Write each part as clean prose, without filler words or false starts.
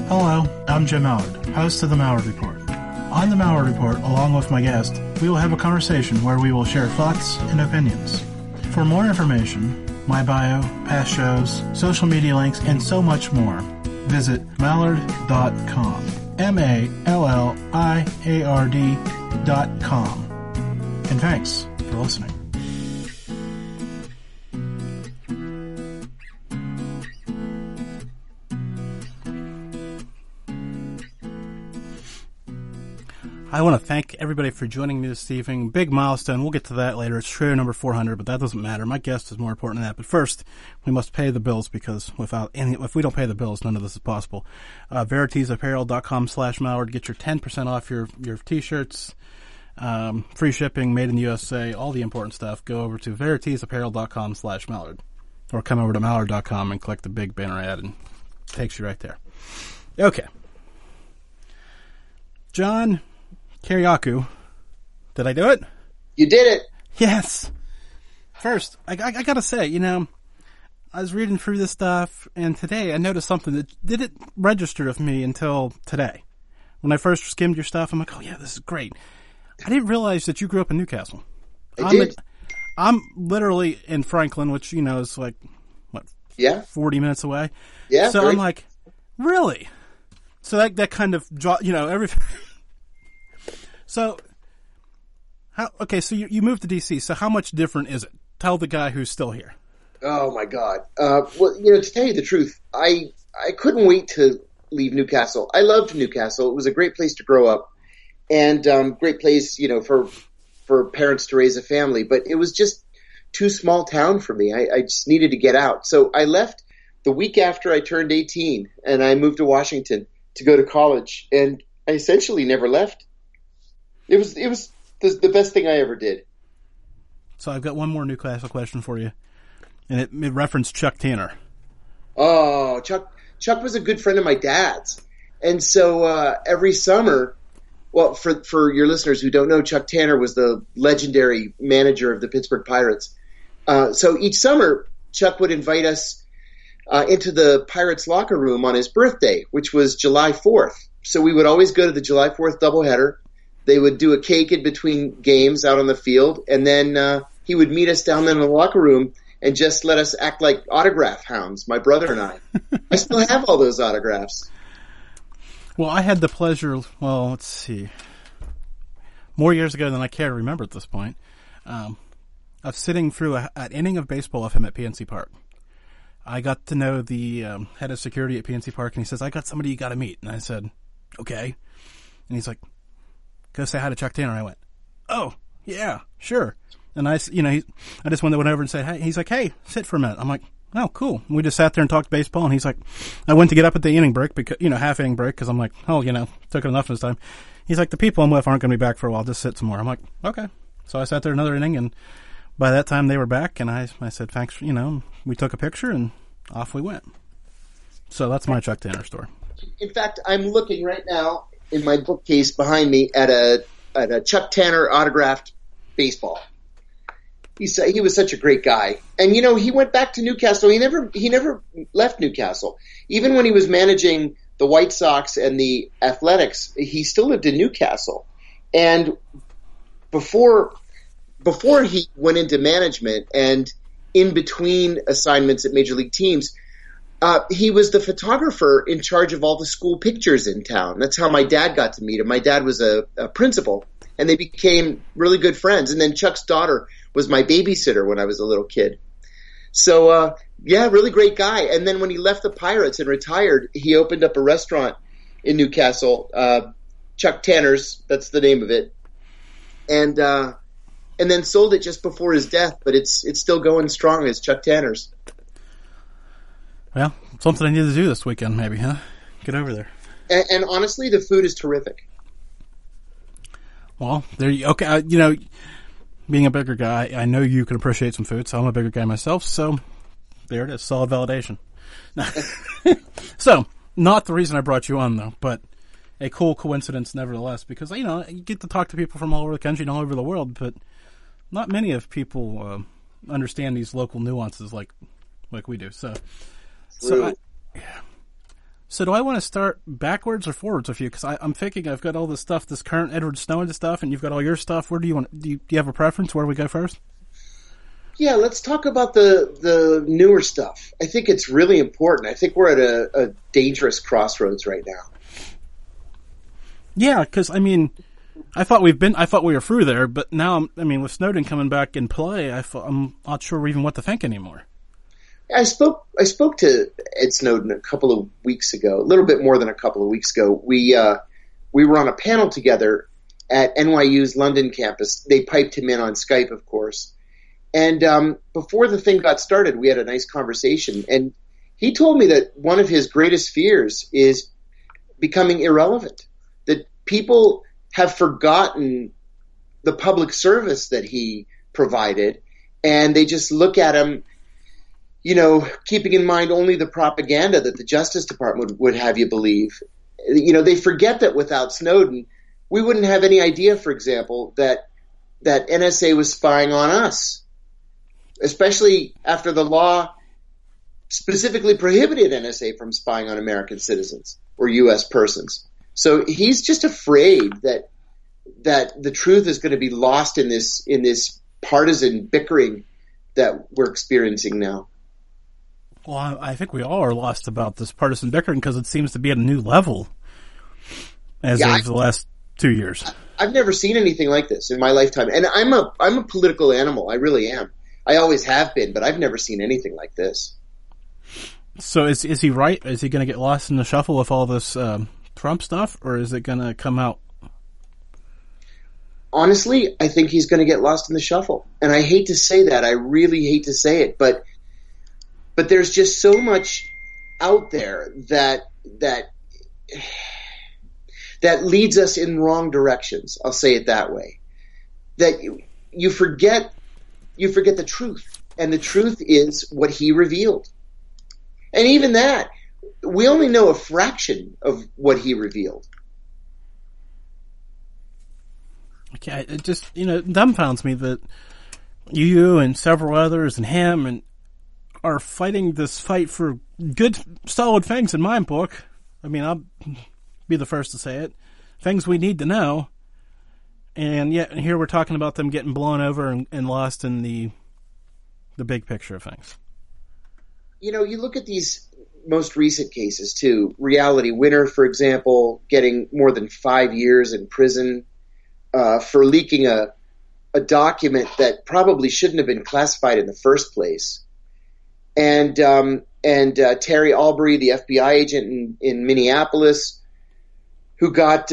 Hello, I'm Jim Mallard, host of The Mallard Report. On The Mallard Report, along with my guest, we will have a conversation where we will share thoughts and opinions. For more information, my bio, past shows, social media links, and so much more, visit mallard.com. MALLIARD.com. And thanks for listening. I want to thank everybody for joining me this evening. Big milestone. We'll get to that later. It's show number 400, but that doesn't matter. My guest is more important than that. But first, we must pay the bills because if we don't pay the bills, none of this is possible. VeritiesApparel.com/Mallard. Get your 10% off your t-shirts. Free shipping, made in the USA, all the important stuff. Go over to VeritiesApparel.com/Mallard. Or come over to Mallard.com and click the big banner ad and it takes you right there. Okay. John Kiriakou. Did I do it? You did it. Yes. First, I gotta say, I was reading through this stuff, and today I noticed something that didn't register with me until today. When I first skimmed your stuff, I'm like, oh yeah, this is great. I didn't realize that you grew up in Newcastle. I did. I'm literally in Franklin, which, is like, 40 minutes away? Yeah. So great. I'm like, really? So that kind of, everything. So, so you moved to D.C., so how much different is it? Tell the guy who's still here. Oh, my God. To tell you the truth, I couldn't wait to leave Newcastle. I loved Newcastle. It was a great place to grow up and great place, for parents to raise a family. But it was just too small town for me. I just needed to get out. So I left the week after I turned 18, and I moved to Washington to go to college. And I essentially never left. It was the best thing I ever did. So I've got one more Newcastle question for you, and it referenced Chuck Tanner. Oh, Chuck was a good friend of my dad's, and so every summer, well, for your listeners who don't know, Chuck Tanner was the legendary manager of the Pittsburgh Pirates. So each summer, Chuck would invite us into the Pirates locker room on his birthday, which was July 4th. So we would always go to the July 4th doubleheader. They would do a cake in between games out on the field, and then he would meet us down there in the locker room and just let us act like autograph hounds, my brother and I. I still have all those autographs. Well, I had the pleasure, let's see, more years ago than I care to remember at this point, of sitting through an inning of baseball of him at PNC Park. I got to know the head of security at PNC Park, and he says, I got somebody you got to meet. And I said, okay. And he's like, go say hi to Chuck Tanner. I went, oh, yeah, sure. And I just went over and said, hey. He's like, hey, sit for a minute. I'm like, oh, cool. And we just sat there and talked baseball. And he's like, I went to get up at the inning break, because, half inning break, because I'm like, took enough this time. He's like, the people I'm with aren't going to be back for a while. Just sit some more. I'm like, okay. So I sat there another inning, and by that time they were back, and I said, thanks, we took a picture, and off we went. So that's my Chuck Tanner story. In fact, I'm looking right now in my bookcase behind me at a Chuck Tanner autographed baseball. He was such a great guy. And, he went back to Newcastle. He never left Newcastle. Even when he was managing the White Sox and the Athletics, he still lived in Newcastle. And before he went into management and in between assignments at major league teams, he was the photographer in charge of all the school pictures in town. That's how my dad got to meet him. My dad was a principal, and they became really good friends. And then Chuck's daughter was my babysitter when I was a little kid. So, really great guy. And then when he left the Pirates and retired, he opened up a restaurant in Newcastle, Chuck Tanner's, that's the name of it. And then sold it just before his death, but it's still going strong as Chuck Tanner's. Well, something I need to do this weekend, maybe, huh? Get over there. And honestly, the food is terrific. Well, there you okay. Being a bigger guy, I know you can appreciate some food, so I'm a bigger guy myself. So there it is, solid validation. So, not the reason I brought you on, though, but a cool coincidence nevertheless, because you get to talk to people from all over the country and all over the world, but not many of people understand these local nuances like we do. So So do I want to start backwards or forwards with you? Because I'm thinking I've got all this stuff, this current Edward Snowden stuff, and you've got all your stuff. Where do you want? Do you have a preference? Where do we go first? Yeah, let's talk about the newer stuff. I think it's really important. I think we're at a dangerous crossroads right now. Yeah, because I mean, I thought we were through there, but now with Snowden coming back in play, I'm not sure even what to think anymore. I spoke to Ed Snowden a couple of weeks ago, a little bit more than a couple of weeks ago. We were on a panel together at NYU's London campus. They piped him in on Skype, of course. And before the thing got started, we had a nice conversation. And he told me that one of his greatest fears is becoming irrelevant, that people have forgotten the public service that he provided, and they just look at him, keeping in mind only the propaganda that the Justice Department would have you believe. They forget that without Snowden, we wouldn't have any idea, for example, that NSA was spying on us, especially after the law specifically prohibited NSA from spying on American citizens or U.S. persons. So he's just afraid that the truth is going to be lost in this partisan bickering that we're experiencing now. Well, I think we all are lost about this partisan bickering because it seems to be at a new level of the last 2 years. I've never seen anything like this in my lifetime, and I'm a political animal. I really am. I always have been, but I've never seen anything like this. So is he right? Is he going to get lost in the shuffle with all this Trump stuff, or is it going to come out? Honestly, I think he's going to get lost in the shuffle, and I hate to say that. I really hate to say it, but there's just so much out there that leads us in wrong directions. I'll say it that way. That you forget the truth, and the truth is what he revealed. And even that, we only know a fraction of what he revealed. Okay, it just dumbfounds me that you and several others and him are fighting this fight for good, solid things in my book. I mean, I'll be the first to say it. Things we need to know. And yet here we're talking about them getting blown over and lost in the big picture of things. You look at these most recent cases too. Reality Winner, for example, getting more than 5 years in prison for leaking a document that probably shouldn't have been classified in the first place. And Terry Albury, the FBI agent in Minneapolis, who got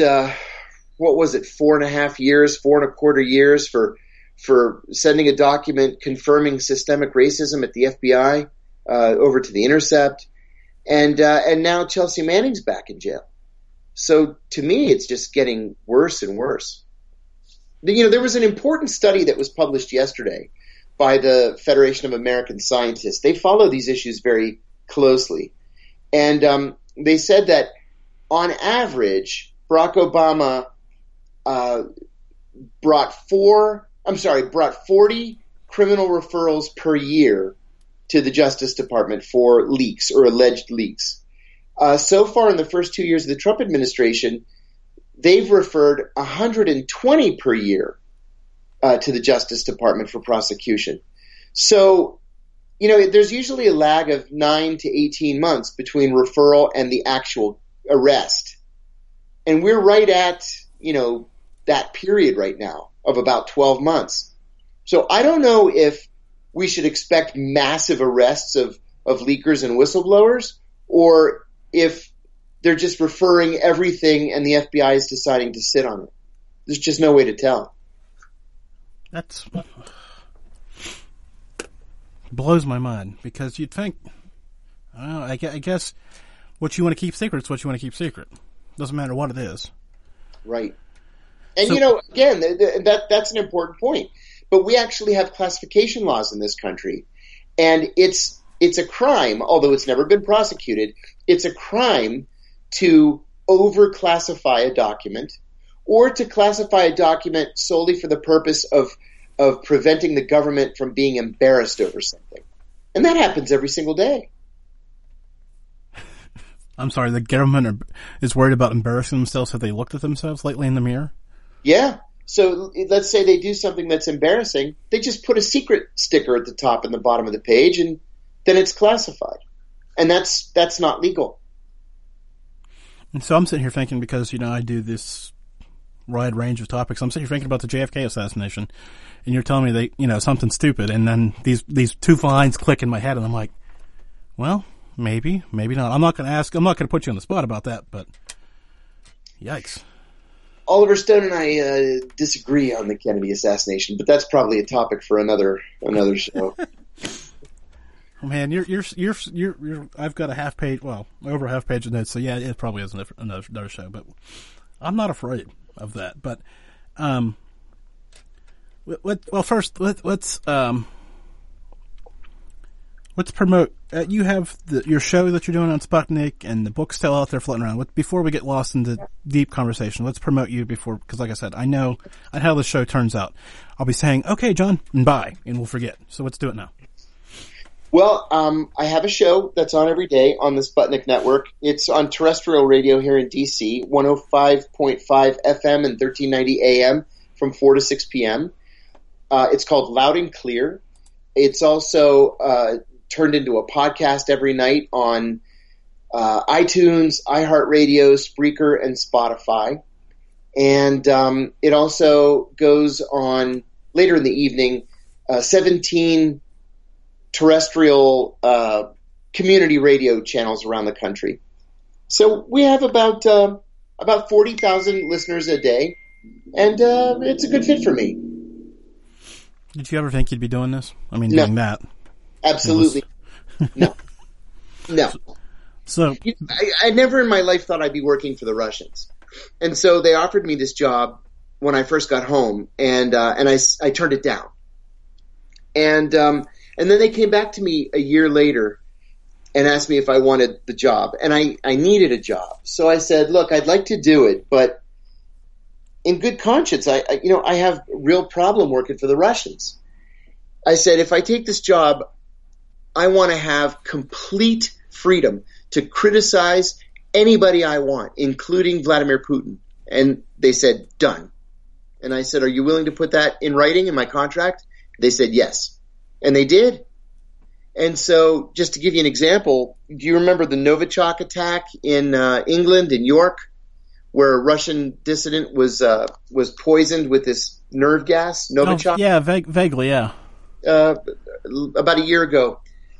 4.25 years for sending a document confirming systemic racism at the FBI over to The Intercept, and now Chelsea Manning's back in jail. So to me, it's just getting worse and worse. There was an important study that was published yesterday by the Federation of American Scientists. They follow these issues very closely. And they said that on average, Barack Obama brought 40 criminal referrals per year to the Justice Department for leaks or alleged leaks. So far in the first 2 years of the Trump administration, they've referred 120 per year to the Justice Department for prosecution. So, there's usually a lag of 9 to 18 months between referral and the actual arrest. And we're right at, that period right now of about 12 months. So I don't know if we should expect massive arrests of leakers and whistleblowers, or if they're just referring everything and the FBI is deciding to sit on it. There's just no way to tell. That's blows my mind, because you'd think, I guess what you want to keep secret is what you want to keep secret. Doesn't matter what it is. Right. And again, that's an important point. But we actually have classification laws in this country, and it's a crime, although it's never been prosecuted. It's a crime to over-classify a document, or to classify a document solely for the purpose of preventing the government from being embarrassed over something. And that happens every single day. I'm sorry, the government is worried about embarrassing themselves if they looked at themselves lately in the mirror? Yeah. So let's say they do something that's embarrassing. They just put a secret sticker at the top and the bottom of the page, and then it's classified. And that's not legal. And so I'm sitting here thinking, because, I do this wide range of topics, I'm sitting here thinking about the JFK assassination, and you're telling me something stupid, and then these two lines click in my head, and I'm like, well, maybe not. I'm not going to put you on the spot about that, but yikes. Oliver Stone and I disagree on the Kennedy assassination, but that's probably a topic for another show. Oh man, you're I've got over a half page of notes, so yeah, it probably is another show, but I'm not afraid of that. But first let's promote. You have your show that you're doing on Sputnik, and the book's still out there floating around. Before we get lost into deep conversation, let's promote you because, like I said, I know how the show turns out. I'll be saying, "Okay, John," and bye, and we'll forget. So let's do it now. Well, I have a show that's on every day on the Sputnik Network. It's on terrestrial radio here in D.C., 105.5 FM and 1390 AM from 4 to 6 p.m. It's called Loud and Clear. It's also turned into a podcast every night on iTunes, iHeartRadio, Spreaker, and Spotify. And it also goes on later in the evening, 17 terrestrial community radio channels around the country. So we have about 40,000 listeners a day, and it's a good fit for me. Did you ever think you'd be doing this? I mean, No. doing that? Absolutely. No. So I never in my life thought I'd be working for the Russians. And so they offered me this job when I first got home, and I turned it down. And then they came back to me a year later and asked me if I wanted the job. And I needed a job. So I said, look, I'd like to do it, but in good conscience, I have a real problem working for the Russians. I said, if I take this job, I want to have complete freedom to criticize anybody I want, including Vladimir Putin. And they said, done. And I said, are you willing to put that in writing in my contract? They said, yes. And they did. And so just to give you an example, do you remember the Novichok attack in England, in York, where a Russian dissident was poisoned with this nerve gas, Novichok? Oh, yeah, vaguely, yeah. About a year ago.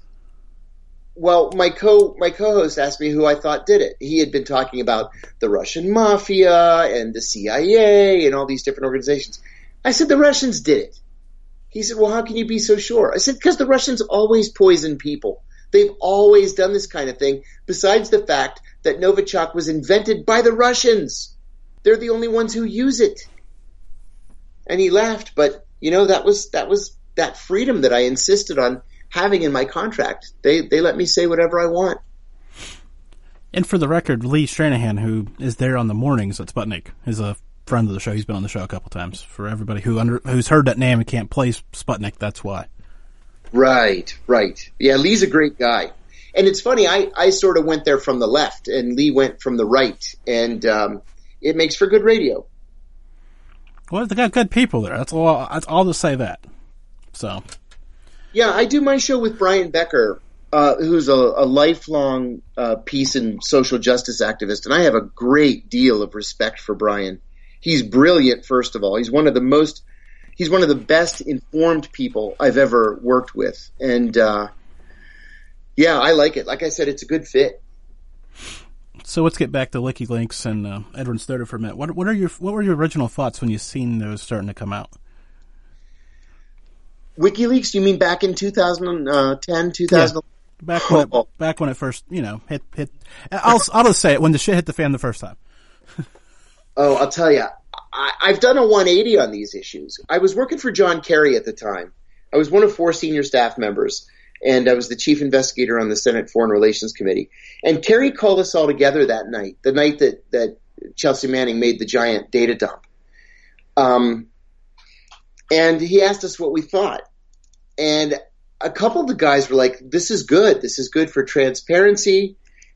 Well, my co-host asked me who I thought did it. He had been talking about the Russian mafia and the CIA and all these different organizations. I said, the Russians did it. He said, well, how can you be so sure? I said, because the Russians always poison people. They've always done this kind of thing, besides the fact that Novichok was invented by the Russians. They're the only ones who use it. And he laughed, but, that was that freedom that I insisted on having in my contract. They let me say whatever I want. And for the record, Lee Stranahan, who is there on the mornings at Sputnik, is a friend of the show. He's been on the show a couple times. For everybody who's heard that name and can't play Sputnik, that's why. Right. Yeah, Lee's a great guy. And it's funny, I sort of went there from the left, and Lee went from the right, and it makes for good radio. Well, they got good people there. That's all. I'll just say that. So. Yeah, I do my show with Brian Becker, who's a lifelong peace and social justice activist, and I have a great deal of respect for Brian. He's brilliant, first of all. He's one of the best informed people I've ever worked with, and yeah, I like it. Like I said, it's a good fit. So let's get back to WikiLeaks and Edward Snowden for a minute. What were your original thoughts when you seen those starting to come out? WikiLeaks? You mean back in 2010, 2000? Yeah, back when it first, hit. I'll just say it, when the shit hit the fan the first time. Oh, I'll tell you, I've done a 180 on these issues. I was working for John Kerry at the time. I was one of 4 senior staff members, and I was the chief investigator on the Senate Foreign Relations Committee. And Kerry called us all together that night, the night that Chelsea Manning made the giant data dump. And he asked us what we thought. And a couple of the guys were like, this is good. This is good for transparency.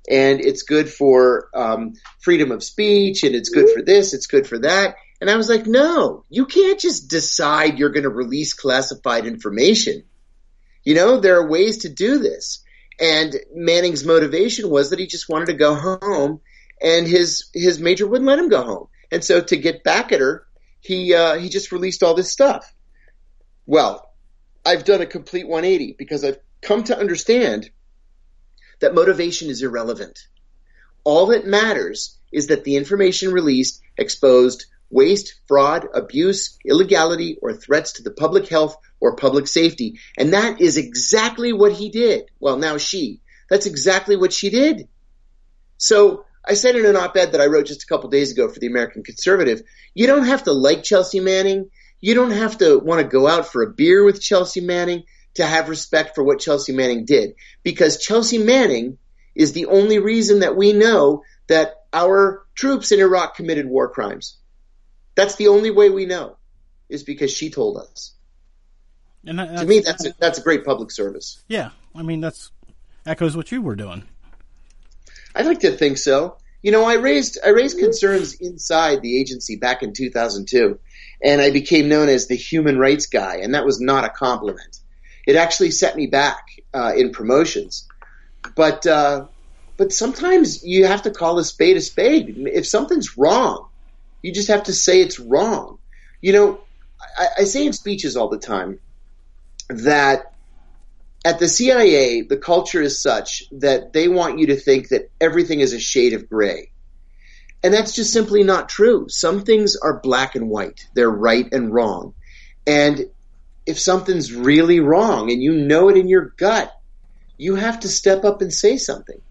and it's good for freedom of speech, and it's good for this, it's good for that. And I was like, no, you can't just decide you're going to release classified information. You know, there are ways to do this. And Manning's motivation was that he just wanted to go home, and his major wouldn't let him go home. And so to get back at her, he just released all this stuff. Well, I've done a complete 180 because I've come to understand that motivation is irrelevant. All that matters is that the information released exposed waste, fraud, abuse, illegality, or threats to the public health or public safety. And that is exactly what he did. Well, now she. That's exactly what she did. So I said in an op-ed that I wrote just a couple days ago for the American Conservative, you don't have to like Chelsea Manning. You don't have to want to go out for a beer with Chelsea Manning to have respect for what Chelsea Manning did. Because Chelsea Manning is the only reason that we know that our troops in Iraq committed war crimes. That's the only way we know, is because she told us. And to me, that's a great public service. Yeah, I mean, that's echoes what you were doing. I'd like to think so. You know, I raised concerns inside the agency back in 2002, and I became known as the human rights guy, and that was not a compliment. It actually set me back in promotions. But sometimes you have to call a spade a spade. If something's wrong, you just have to say it's wrong. You know, I say in speeches all the time that at the CIA, the culture is such that they want you to think that everything is a shade of gray. And that's just simply not true. Some things are black and white. They're right and wrong. And if something's really wrong and you know it in your gut, you have to step up and say something.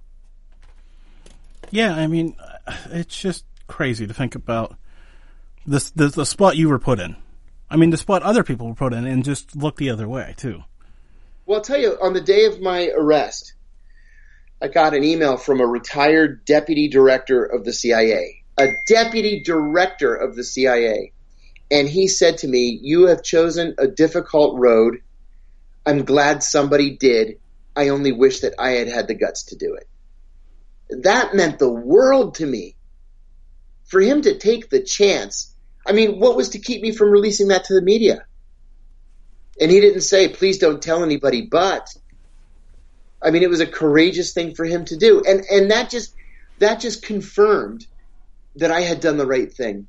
Yeah, I mean, it's just crazy to think about the spot you were put in. I mean, the spot other people were put in, and just look the other way, too. Well, I'll tell you, on the day of my arrest, I got an email from a retired deputy director of the CIA. A deputy director of the CIA. And he said to me, "You have chosen a difficult road. I'm glad somebody did. I only wish that I had had the guts to do it." That meant the world to me. For him to take the chance, I mean, what was to keep me from releasing that to the media? And he didn't say, "Please don't tell anybody," but I mean, it was a courageous thing for him to do. And that just confirmed that I had done the right thing.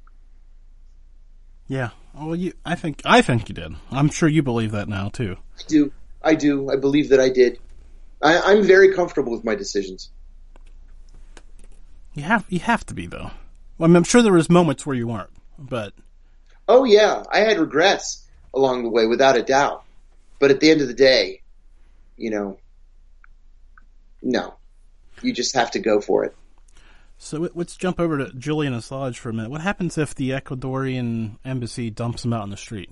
Yeah. Well, I think you did. I'm sure you believe that now too. I do. I believe that I did. I'm very comfortable with my decisions. You have to be, though. Well, I mean, I'm sure there was moments where you weren't, but... Oh, yeah. I had regrets along the way, without a doubt. But at the end of the day, you know, no. You just have to go for it. So let's jump over to Julian Assange for a minute. What happens if the Ecuadorian embassy dumps him out in the street?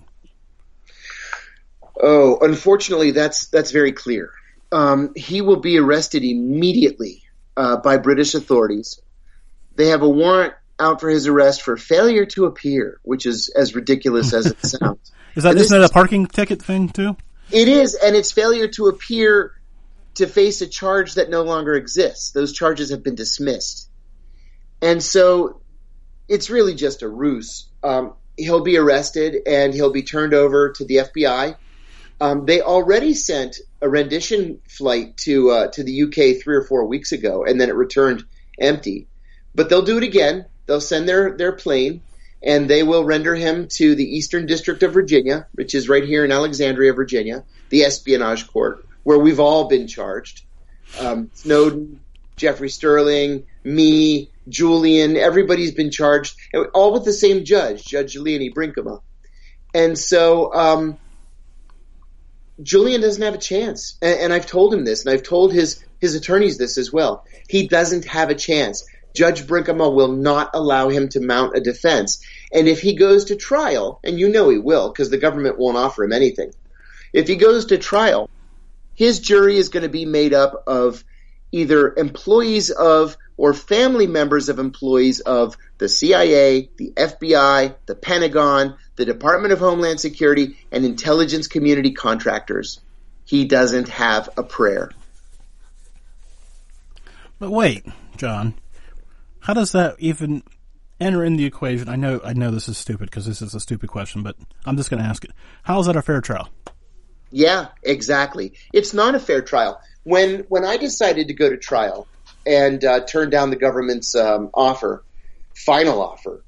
Oh, unfortunately, that's very clear. He will be arrested immediately by British authorities. They have a warrant out for his arrest for failure to appear, which is as ridiculous as it sounds. Isn't it a parking ticket thing too? It is, and it's failure to appear to face a charge that no longer exists. Those charges have been dismissed. And so it's really just a ruse. He'll be arrested and he'll be turned over to the FBI. They already sent a rendition flight to the UK 3 or 4 weeks ago, and then it returned empty. But they'll do it again. They'll send their plane, and they will render him to the Eastern District of Virginia, which is right here in Alexandria, Virginia, the espionage court, where we've all been charged. Snowden, Jeffrey Sterling, me, Julian, everybody's been charged, all with the same judge, Judge Leonie Brinkema. And so Julian doesn't have a chance. And I've told him this, and I've told his attorneys this as well. He doesn't have a chance. Judge Brinkema will not allow him to mount a defense. And if he goes to trial, and you know he will, because the government won't offer him anything. If he goes to trial, his jury is going to be made up of either employees of or family members of employees of the CIA, the FBI, the Pentagon, the Department of Homeland Security, and intelligence community contractors. He doesn't have a prayer. But wait, John, how does that even enter in the equation? I know this is stupid because this is a stupid question, but I'm just going to ask it. How is that a fair trial? Yeah, exactly. It's not a fair trial. When I decided to go to trial and turn down the government's final offer,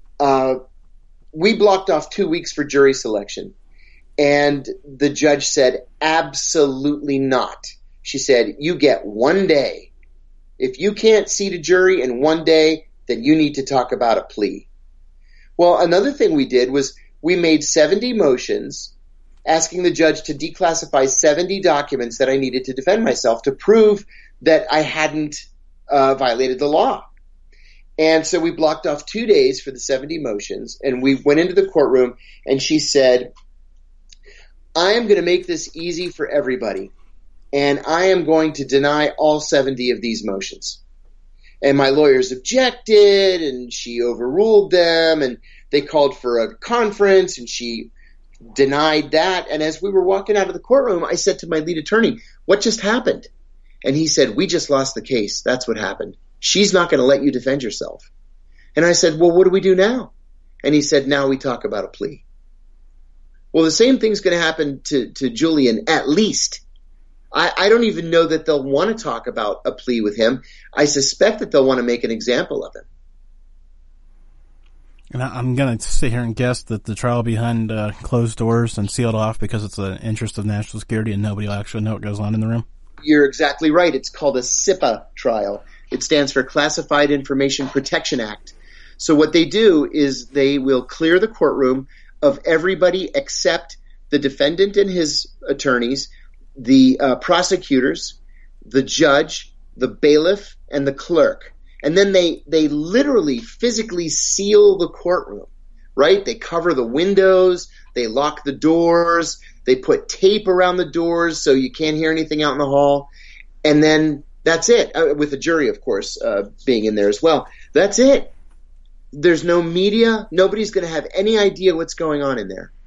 we blocked off 2 weeks for jury selection. And the judge said, absolutely not. She said, you get 1 day. If you can't seat a jury in 1 day, then you need to talk about a plea. Well, another thing we did was we made 70 motions asking the judge to declassify 70 documents that I needed to defend myself to prove that I hadn't violated the law. And so we blocked off 2 days for the 70 motions, and we went into the courtroom, and she said, I am going to make this easy for everybody, and I am going to deny all 70 of these motions. And my lawyers objected, and she overruled them, and they called for a conference, and she denied that. And as we were walking out of the courtroom, I said to my lead attorney, what just happened? And he said, we just lost the case. That's what happened. She's not going to let you defend yourself. And I said, well, what do we do now? And he said, now we talk about a plea. Well, the same thing's going to happen to Julian, at least. I don't even know that they'll want to talk about a plea with him. I suspect that they'll want to make an example of him. And I'm going to sit here and guess that the trial behind closed doors and sealed off because it's an interest of national security and nobody will actually know what goes on in the room. You're exactly right. It's called a SIPA trial. It stands for Classified Information Protection Act. So what they do is they will clear the courtroom of everybody except the defendant and his attorneys, the prosecutors, the judge, the bailiff, and the clerk. And then they literally physically seal the courtroom, right? They cover the windows, they lock the doors, they put tape around the doors so you can't hear anything out in the hall. And then that's it, with the jury, of course, being in there as well. That's it. There's no media. Nobody's going to have any idea what's going on in there.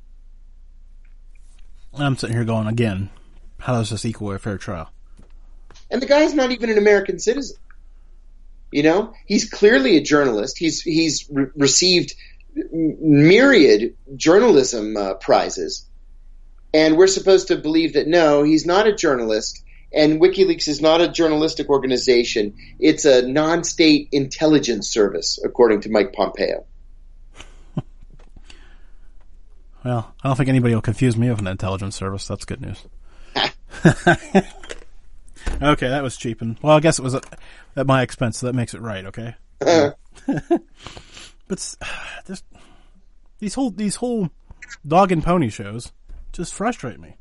I'm sitting here going, again, how does this equal a fair trial? And the guy's not even an American citizen. You know, he's clearly a journalist. He's received myriad journalism prizes. And we're supposed to believe that, no, he's not a journalist. And WikiLeaks is not a journalistic organization. It's a non-state intelligence service, according to Mike Pompeo. Well, I don't think anybody will confuse me with an intelligence service. That's good news. Okay, that was cheap. Well, I guess it was at my expense, so that makes it right, okay? But just, these whole dog and pony shows just frustrate me.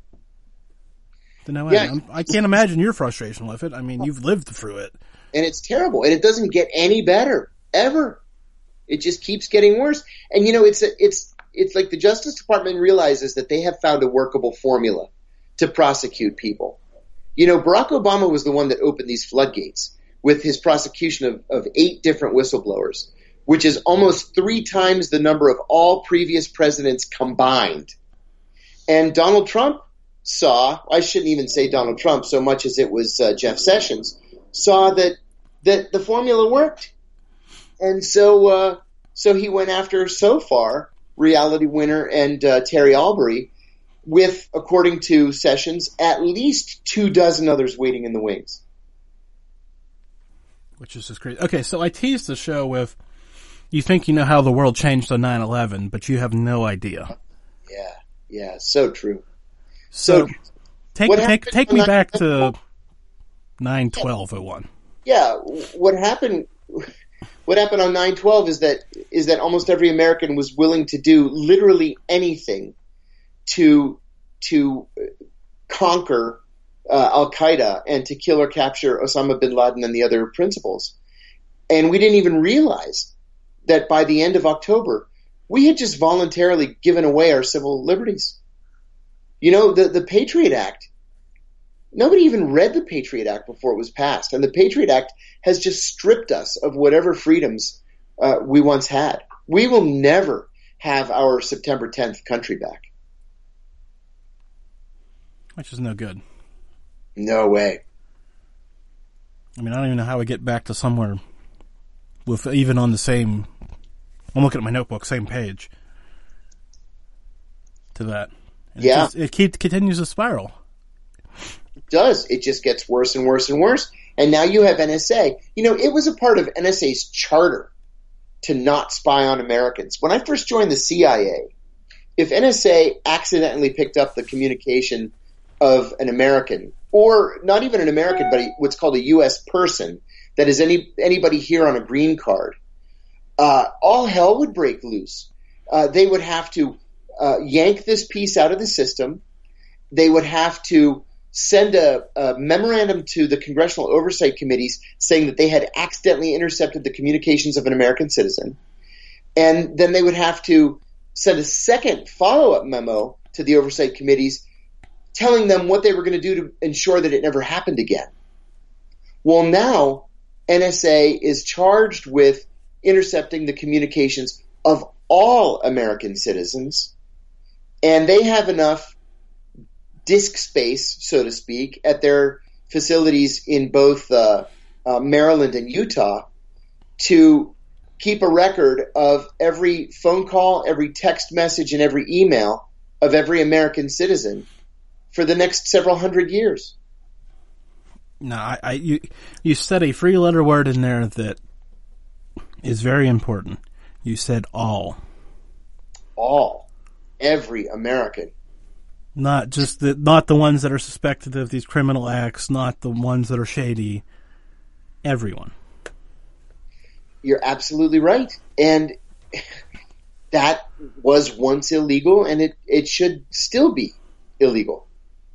I can't imagine your frustration with it. I mean, you've lived through it. And it's terrible. And it doesn't get any better, ever. It just keeps getting worse. And, you know, it's like the Justice Department realizes that they have found a workable formula to prosecute people. You know, Barack Obama was the one that opened these floodgates with his prosecution of 8 different whistleblowers, which is almost 3 times the number of all previous presidents combined. And Donald Trump I shouldn't even say Donald Trump so much as it was Jeff Sessions, saw that the formula worked. And so he went after, so far, reality winner and Terry Albury, with, according to Sessions, at least 24 others waiting in the wings. Which is just crazy. Okay, so I teased the show with, you think you know how the world changed on 9/11, but you have no idea. Yeah, so true. So take me back to 9/12/01. Yeah, what happened on 9/12 is that almost every American was willing to do literally anything to conquer Al Qaeda and to kill or capture Osama bin Laden and the other principals. And we didn't even realize that by the end of October, we had just voluntarily given away our civil liberties. You know, the Patriot Act, nobody even read the Patriot Act before it was passed. And the Patriot Act has just stripped us of whatever freedoms we once had. We will never have our September 10th country back. Which is no good. No way. I mean, I don't even know how we get back to somewhere with even on the same. I'm looking at my notebook, same page to that. And Yeah, it continues to spiral. it does. It just gets worse and worse and worse. And now you have NSA. You know, it was a part of NSA's charter to not spy on Americans. When I first joined the CIA, if NSA accidentally picked up the communication of an American, or not even an American, but what's called a U.S. person, that is anybody here on a green card, all hell would break loose. They would have to yank this piece out of the system. They would have to send a memorandum to the congressional oversight committees saying that they had accidentally intercepted the communications of an American citizen. And then they would have to send a second follow-up memo to the oversight committees telling them what they were going to do to ensure that it never happened again. Well, now NSA is charged with intercepting the communications of all American citizens, and they have enough disk space, so to speak, at their facilities in both Maryland and Utah to keep a record of every phone call, every text message, and every email of every American citizen for the next several hundred years. No, you said a three-letter word in there that is very important. You said all. All. Every American. Not the ones that are suspected of these criminal acts, not the ones that are shady. Everyone. You're absolutely right. And that was once illegal, and it should still be illegal.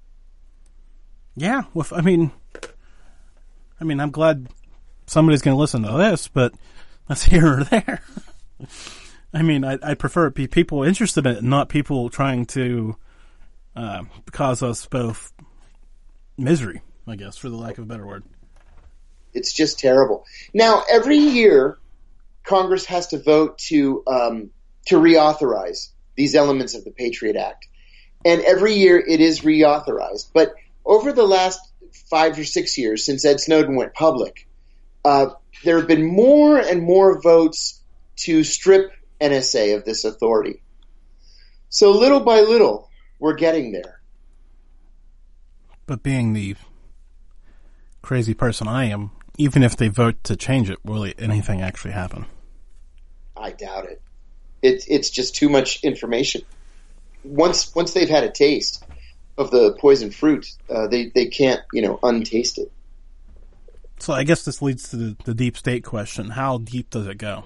Yeah, well, I mean, I'm glad somebody's going to listen to this, but that's here or there. I mean, I prefer it be people interested in it, not people trying to cause us both misery, I guess, for the lack of a better word. It's just terrible. Now, every year, Congress has to vote to reauthorize these elements of the Patriot Act. And every year it is reauthorized. But over the last 5 or 6 years, since Ed Snowden went public, there have been more and more votes to strip NSA of this authority. So little by little, we're getting there. But being the crazy person I am, even if they vote to change it, will anything actually happen? I doubt it. It's just too much information. Once they've had a taste of the poison fruit, they can't untaste it. So I guess this leads to the deep state question. How deep does it go?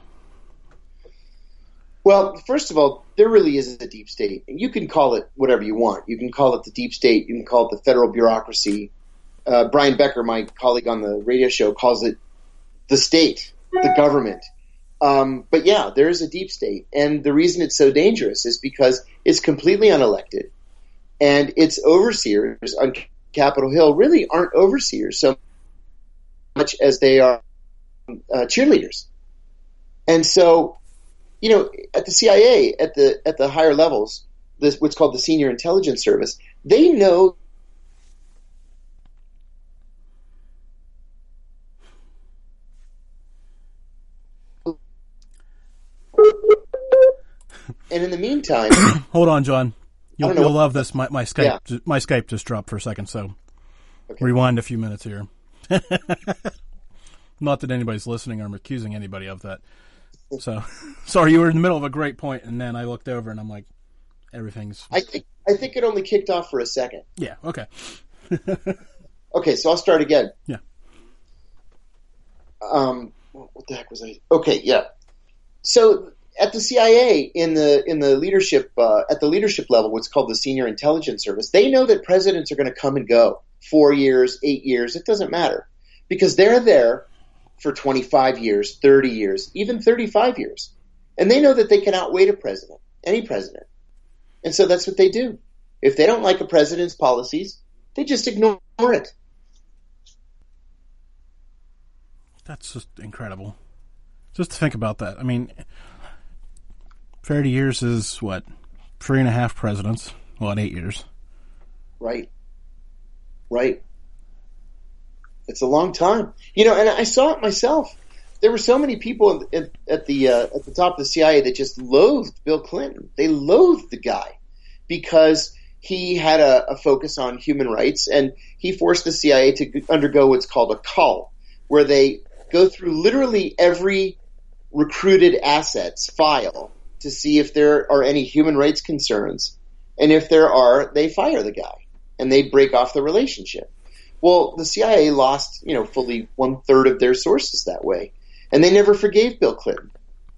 Well, first of all, there really is a deep state. And you can call it whatever you want. You can call it the deep state. You can call it the federal bureaucracy. Brian Becker, my colleague on the radio show, calls it the state, the government. But yeah, there is a deep state. And the reason it's so dangerous is because it's completely unelected. And its overseers on Capitol Hill really aren't overseers so much as they are cheerleaders. And so, at the CIA, at the higher levels, what's called the Senior Intelligence Service, they know and in the meantime, hold on, John. You'll love this. My Skype, Yeah. my Skype just dropped for a second, so Okay. rewind a few minutes here. Not that anybody's listening or I'm accusing anybody of that. So, sorry, you were in the middle of a great point, and then I looked over and I'm like, everything's. I think it only kicked off for a second. Yeah. Okay. Okay, so I'll start again. Yeah. What the heck was I? Okay, yeah. So at the CIA, in the leadership at the leadership level, what's called the Senior Intelligence Service, they know that presidents are going to come and go. 4 years, 8 years, it doesn't matter, because they're there for 25 years, 30 years, even 35 years, and they know that they can outwait a president, any president, and so that's what they do. If they don't like a president's policies, they just ignore it. That's just incredible. Just to think about that. I mean, 30 years is what? 3.5 presidents. Well, 8 years. Right. Right. It's a long time. You know, and I saw it myself. There were so many people at the top of the CIA that just loathed Bill Clinton. They loathed the guy because he had a focus on human rights, and he forced the CIA to undergo what's called a cull, where they go through literally every recruited assets file to see if there are any human rights concerns. And if there are, they fire the guy and they break off the relationship. Well, the CIA lost, fully 1/3 of their sources that way. And they never forgave Bill Clinton.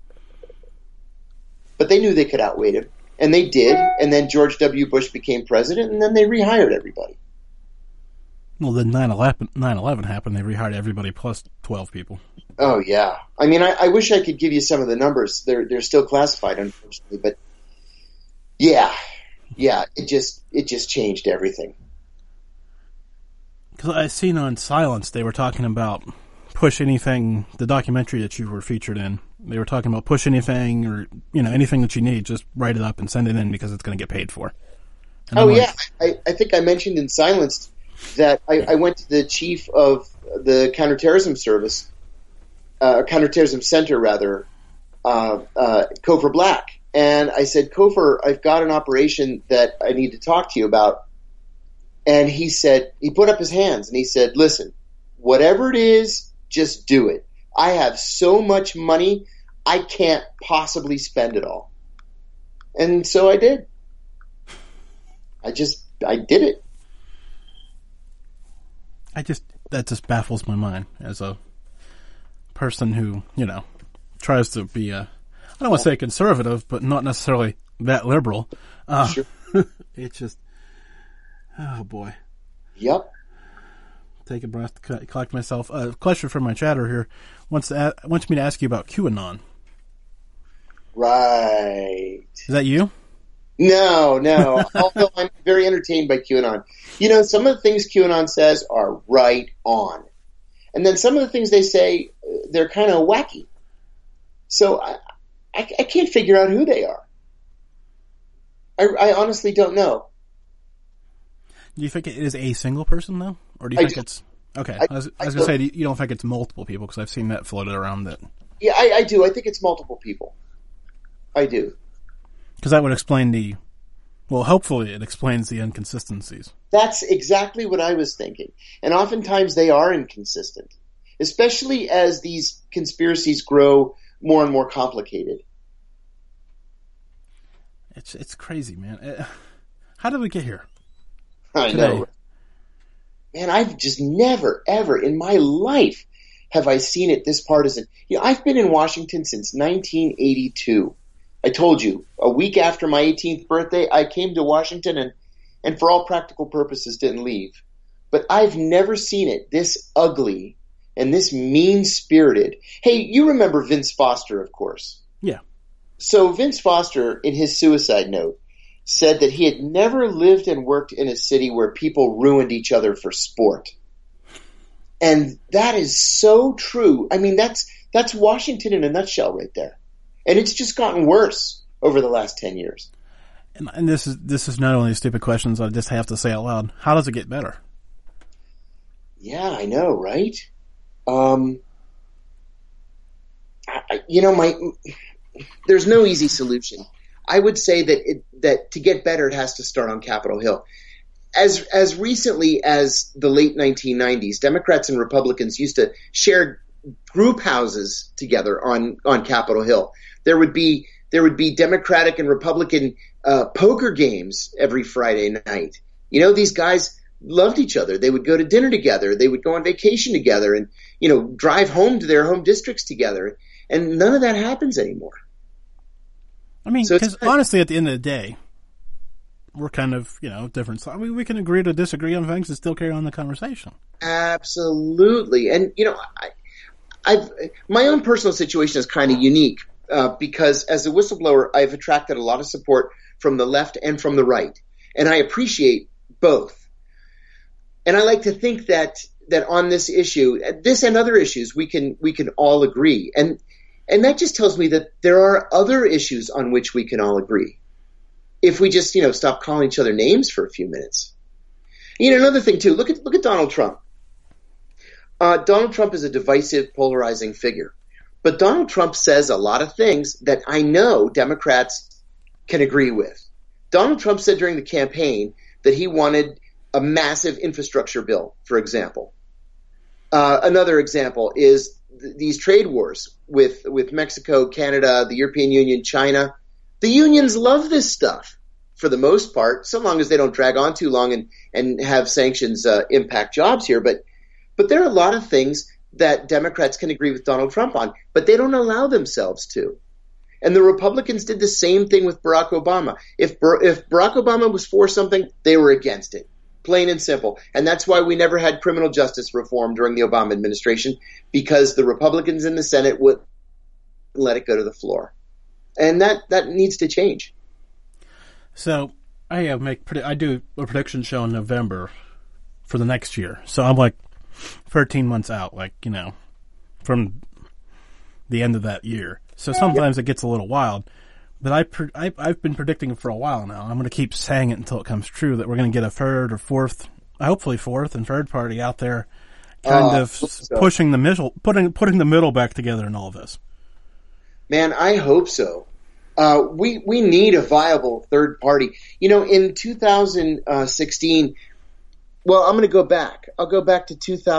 But they knew they could outweight him. And they did. And then George W. Bush became president, and then they rehired everybody. Well, then 9/11 happened. They rehired everybody plus 12 people. Oh, yeah. I mean, I wish I could give you some of the numbers. They're still classified, unfortunately. But, yeah, it just changed everything. Because I seen on Silence, they were talking about Push Anything, the documentary that you were featured in. They were talking about push anything or, anything that you need, just write it up and send it in because it's going to get paid for. And I think I mentioned in Silence that I went to the chief of the counterterrorism service, counterterrorism center rather, Cofer Black. And I said, Cofer, I've got an operation that I need to talk to you about. And he put up his hands and he said, listen, whatever it is, just do it. I have so much money, I can't possibly spend it all. And so I did. I did it. That just baffles my mind as a person who, tries to be I don't want to say conservative, but not necessarily that liberal. Sure. It's just, oh boy. Yep. Take a breath to collect myself. Question from my chatter here wants me to ask you about QAnon. Right. Is that you? No. Although I'm very entertained by QAnon. Some of the things QAnon says are right on. And then some of the things they say, they're kind of wacky. So I can't figure out who they are. I honestly don't know. Do you think it is a single person, though? Or do you think it's... Okay, I was going to say, you don't think it's multiple people, because I've seen that floated around that... Yeah, I do. I think it's multiple people. I do. Because that would explain hopefully it explains the inconsistencies. That's exactly what I was thinking. And oftentimes they are inconsistent, especially as these conspiracies grow more and more complicated. It's crazy, man. How did we get here? I know. Man, I've just never, ever in my life have I seen it this partisan. I've been in Washington since 1982. I told you, a week after my 18th birthday, I came to Washington and for all practical purposes didn't leave. But I've never seen it this ugly and this mean-spirited. Hey, you remember Vince Foster, of course. Yeah. So Vince Foster, in his suicide note, said that he had never lived and worked in a city where people ruined each other for sport. And that is so true. I mean, that's Washington in a nutshell right there. And it's just gotten worse over the last 10 years. And this is not only stupid questions, I just have to say out loud. How does it get better? Yeah, I know, right? There's no easy solution. I would say that to get better, it has to start on Capitol Hill. As recently as the late 1990s, Democrats and Republicans used to share group houses together on Capitol Hill. There would be Democratic and Republican poker games every Friday night. These guys loved each other. They would go to dinner together. They would go on vacation together and, drive home to their home districts together. And none of that happens anymore. I mean, because honestly, at the end of the day, we're kind of, different. So, I mean, we can agree to disagree on things and still carry on the conversation. Absolutely. And, my own personal situation is kind of unique because as a whistleblower, I've attracted a lot of support from the left and from the right. And I appreciate both. And I like to think that on this issue, this and other issues, we can all agree. And that just tells me that there are other issues on which we can all agree. If we just, stop calling each other names for a few minutes. Another thing too, look at Donald Trump. Donald Trump is a divisive, polarizing figure. But Donald Trump says a lot of things that I know Democrats can agree with. Donald Trump said during the campaign that he wanted a massive infrastructure bill, for example. Another example is these trade wars with Mexico, Canada, the European Union, China. The unions love this stuff for the most part, so long as they don't drag on too long and have sanctions impact jobs here. But there are a lot of things that Democrats can agree with Donald Trump on, but they don't allow themselves to. And the Republicans did the same thing with Barack Obama. If Barack Obama was for something, they were against it. Plain and simple. And that's why we never had criminal justice reform during the Obama administration, because the Republicans in the Senate would let it go to the floor. And that needs to change. So I do a prediction show in November for the next year. So I'm like 13 months out, from the end of that year. So sometimes it gets a little wild. But I've been predicting for a while now. I'm going to keep saying it until it comes true that we're going to get a third or fourth, hopefully fourth and third party out there, pushing the middle, putting the middle back together in all of this. Man, I hope so. We need a viable third party. In 2016, well, I'm going to go back. I'll go back to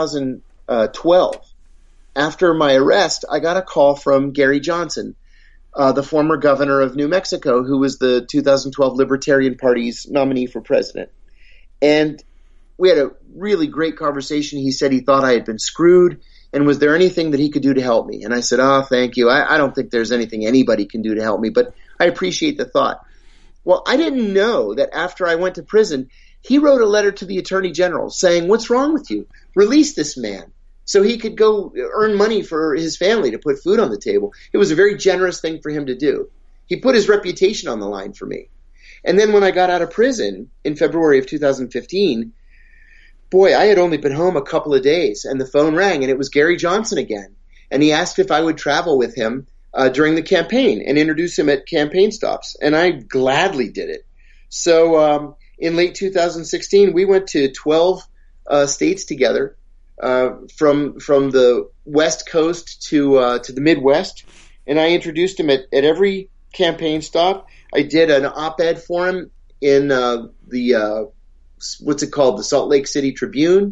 2012. After my arrest, I got a call from Gary Johnson, the former governor of New Mexico, who was the 2012 Libertarian Party's nominee for president. And we had a really great conversation. He said he thought I had been screwed, and was there anything that he could do to help me? And I said, thank you. I don't think there's anything anybody can do to help me, but I appreciate the thought. Well, I didn't know that after I went to prison, he wrote a letter to the Attorney General saying, what's wrong with you? Release this man so he could go earn money for his family to put food on the table. It was a very generous thing for him to do. He put his reputation on the line for me. And then when I got out of prison in February of 2015, boy, I had only been home a couple of days, and the phone rang, and it was Gary Johnson again. And he asked if I would travel with him during the campaign and introduce him at campaign stops. And I gladly did it. So in late 2016, we went to 12 states together, from the West Coast to the Midwest. And I introduced him at every campaign stop. I did an op-ed for him in what's it called? The Salt Lake City Tribune.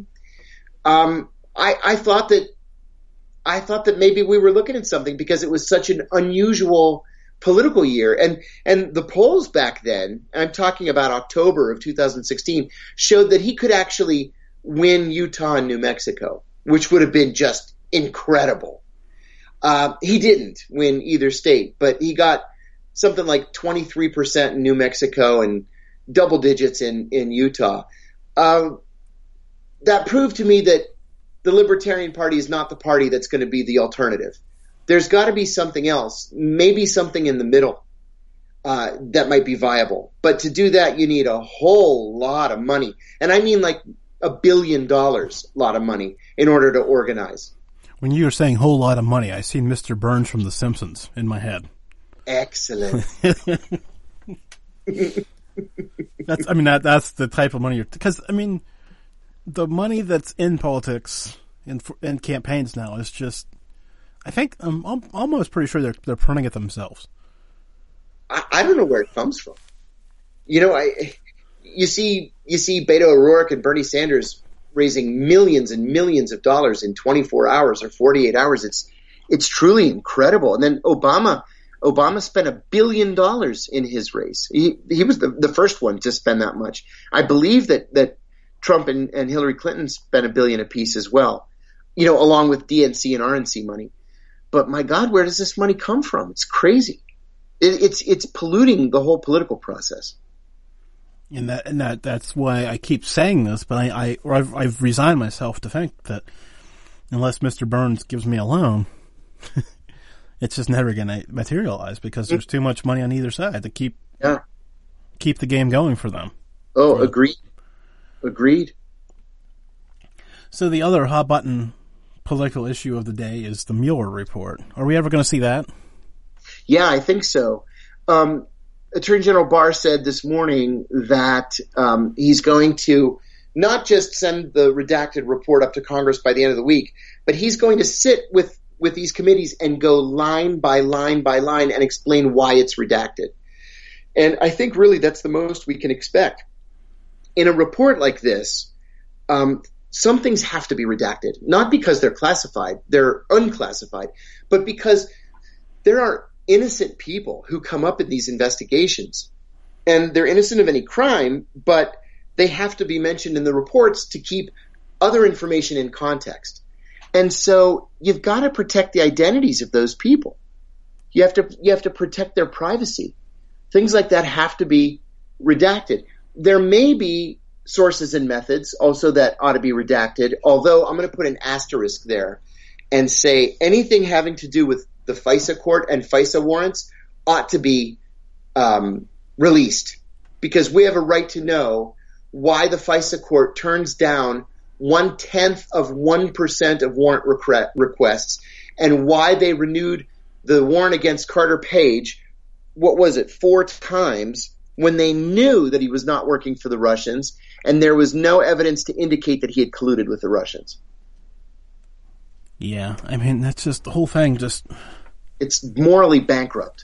I thought that maybe we were looking at something because it was such an unusual political year. And the polls back then, I'm talking about October of 2016, showed that he could actually win Utah and New Mexico, which would have been just incredible. He didn't win either state, but he got something like 23% in New Mexico and double digits in Utah. That proved to me that the Libertarian Party is not the party that's going to be the alternative. There's got to be something else, maybe something in the middle that might be viable. But to do that, you need a whole lot of money. And I mean like $1 billion lot of money in order to organize. When you were saying whole lot of money, I seen Mr. Burns from The Simpsons in my head. Excellent. That's the type of money because the money that's in politics and campaigns now is just, I think I'm almost pretty sure they're printing it themselves. I don't know where it comes from. You see Beto O'Rourke and Bernie Sanders raising millions and millions of dollars in 24 hours or 48 hours. It's truly incredible. And then Obama spent $1 billion in his race. He was the first one to spend that much. I believe that Trump and Hillary Clinton spent $1 billion apiece as well, along with DNC and RNC money. But my God, where does this money come from? It's crazy. It's polluting the whole political process. And that's why I keep saying this, but I've resigned myself to think that unless Mr. Burns gives me a loan, it's just never going to materialize because there's too much money on either side to keep the game going for them. Oh, agreed. So the other hot button political issue of the day is the Mueller report. Are we ever going to see that? Yeah, I think so. Attorney General Barr said this morning that he's going to not just send the redacted report up to Congress by the end of the week, but he's going to sit with these committees and go line by line by line and explain why it's redacted. And I think really that's the most we can expect. In a report like this, some things have to be redacted, not because they're classified, they're unclassified, but because there are innocent people who come up in these investigations, and they're innocent of any crime, but they have to be mentioned in the reports to keep other information in context. And so you've got to protect the identities of those people. You have to protect their privacy. Things like that have to be redacted. There may be sources and methods also that ought to be redacted, although I'm going to put an asterisk there and say anything having to do with the FISA court and FISA warrants ought to be released, because we have a right to know why the FISA court turns down 0.1% of warrant requests, and why they renewed the warrant against Carter Page, 4 times, when they knew that he was not working for the Russians and there was no evidence to indicate that he had colluded with the Russians. Yeah, I mean, that's just the whole thing. It's morally bankrupt.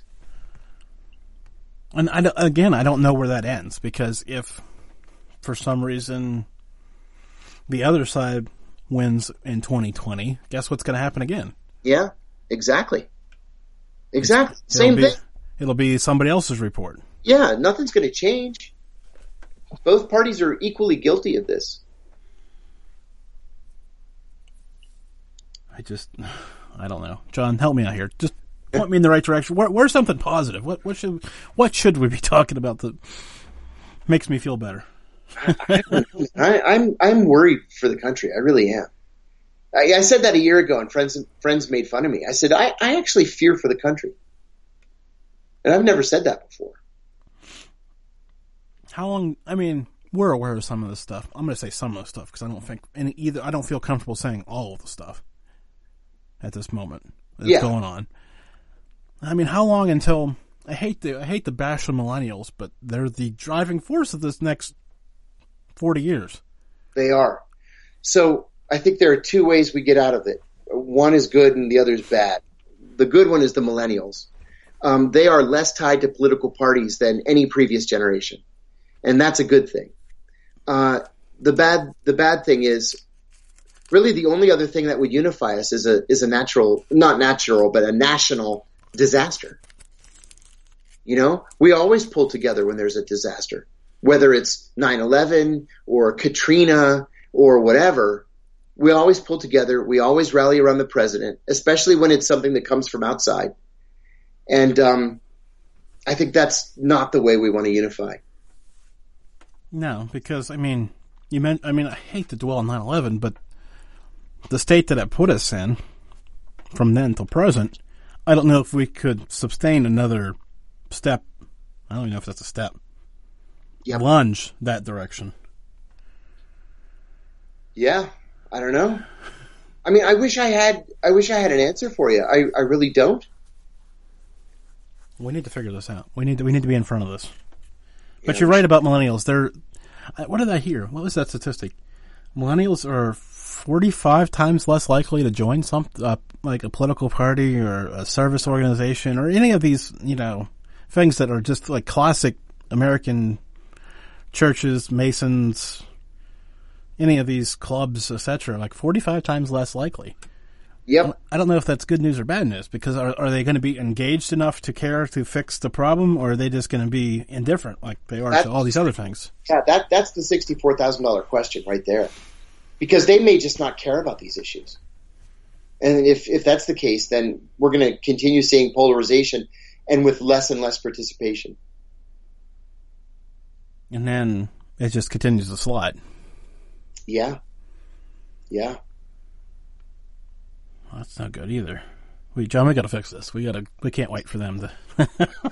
And I don't know where that ends, because if for some reason the other side wins in 2020, guess what's going to happen again? Yeah, exactly. Same thing. It'll be somebody else's report. Yeah, nothing's going to change. Both parties are equally guilty of this. I don't know. John, help me out here. Just point me in the right direction. Where's something positive? What should we be talking about that makes me feel better? I'm worried for the country. I really am. I said that a year ago, and friends made fun of me. I said, I actually fear for the country. And I've never said that before. How long? I mean, we're aware of some of this stuff. I'm going to say some of the stuff because I don't feel comfortable saying all of the stuff at this moment that's going on. I mean, how long until I hate to bash the millennials, but they're the driving force of this next 40 years. They are. So I think there are two ways we get out of it. One is good and the other is bad. The good one is the millennials. They are less tied to political parties than any previous generation. And that's a good thing. The bad thing is really the only other thing that would unify us is a not natural, but a national disaster. You know, we always pull together when there's a disaster, whether it's 9/11 or Katrina or whatever. We always pull together. We always rally around the president, especially when it's something that comes from outside. And I think that's not the way we want to unify. No, because I hate to dwell on 9/11, but the state that it put us in from then till present, I don't know if we could sustain another step. I don't even know if that's a step. Yep. Lunge that direction. Yeah, I don't know. I mean, I wish I had an answer for you. I really don't. We need to figure this out. We need to be in front of this. But you're right about millennials. What did I hear? What was that statistic? Millennials are 45 times less likely to join like a political party or a service organization or any of these, things that are just like classic American churches, Masons, any of these clubs, etc. Like 45 times less likely. Yep. I don't know if that's good news or bad news, because are they going to be engaged enough to care to fix the problem, or are they just going to be indifferent like they are to all these other things? Yeah, that's the $64,000 question right there, because they may just not care about these issues. And if that's the case, then we're going to continue seeing polarization and with less and less participation. And then it just continues to slide. Yeah. Yeah. Well, that's not good either. John, we got to fix this. We can't wait for them to.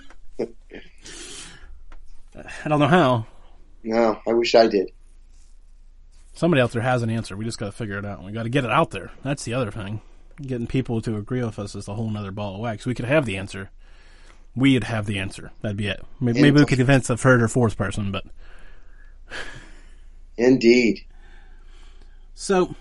I don't know how. No, I wish I did. Somebody out there has an answer. We just got to figure it out. We got to get it out there. That's the other thing. Getting people to agree with us is a whole nother ball of wax. We could have the answer. We'd have the answer. That'd be it. Maybe we could convince a third or fourth person, but. Indeed. So,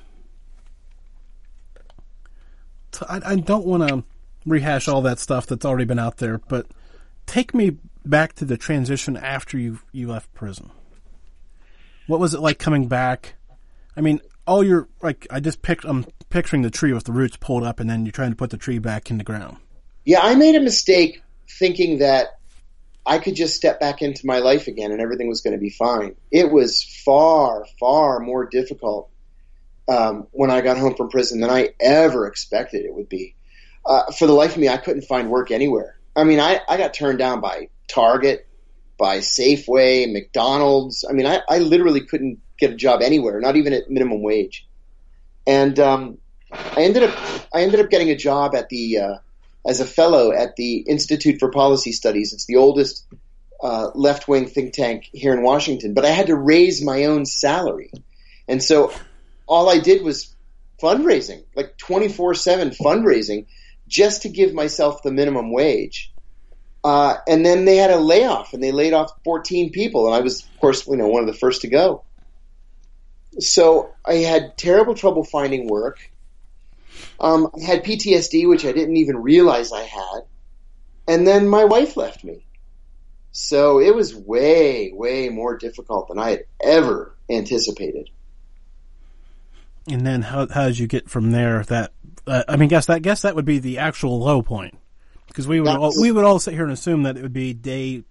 I don't want to rehash all that stuff that's already been out there, but take me back to the transition after you left prison. What was it like coming back? I mean, all your, like, I'm picturing the tree with the roots pulled up and then you're trying to put the tree back in the ground. Yeah, I made a mistake thinking that I could just step back into my life again and everything was going to be fine. It was far, far more difficult when I got home from prison than I ever expected it would be. For the life of me, I couldn't find work anywhere. I mean, I got turned down by Target, by Safeway, McDonald's. I mean, I literally couldn't get a job anywhere, not even at minimum wage. And I ended up getting a job at the as a fellow at the Institute for Policy Studies. It's the oldest left-wing think tank here in Washington. But I had to raise my own salary, and so all I did was fundraising, like 24/7 fundraising, just to give myself the minimum wage. And then they had a layoff, and they laid off 14 people, and I was, of course, one of the first to go. So I had terrible trouble finding work. I had PTSD, which I didn't even realize I had. And then my wife left me. So it was way, way more difficult than I had ever anticipated. And then how did you get from there? That I guess that would be the actual low point, because we would all sit here and assume that it would be day